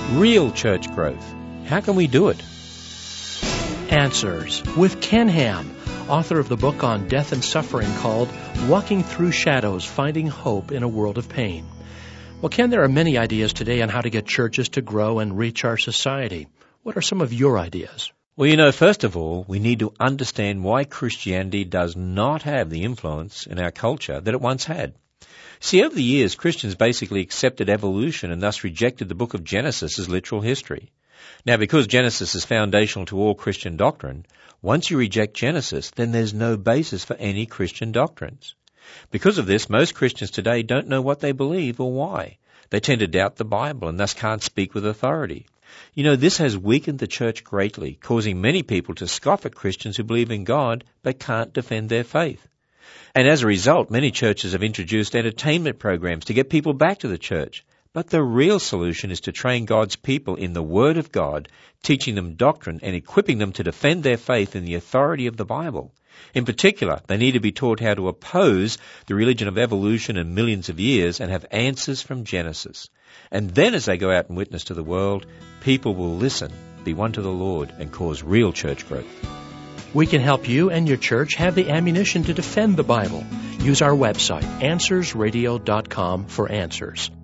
real church growth. How can we do it? Answers with Ken Ham, author of the book on death and suffering called Walking Through Shadows, Finding Hope in a World of Pain. Well, Ken, there are many ideas today on how to get churches to grow and reach our society. What are some of your ideas? Well, first of all, we need to understand why Christianity does not have the influence in our culture that it once had. See, over the years, Christians basically accepted evolution and thus rejected the book of Genesis as literal history. Now, because Genesis is foundational to all Christian doctrine, once you reject Genesis, then there's no basis for any Christian doctrines. Because of this, most Christians today don't know what they believe or why. They tend to doubt the Bible and thus can't speak with authority. This has weakened the church greatly, causing many people to scoff at Christians who believe in God but can't defend their faith. And as a result, many churches have introduced entertainment programs to get people back to the church. But the real solution is to train God's people in the Word of God, teaching them doctrine and equipping them to defend their faith in the authority of the Bible. In particular, they need to be taught how to oppose the religion of evolution and millions of years and have answers from Genesis. And then as they go out and witness to the world, people will listen, be won to the Lord, and cause real church growth. We can help you and your church have the ammunition to defend the Bible. Use our website, AnswersRadio.com, for answers.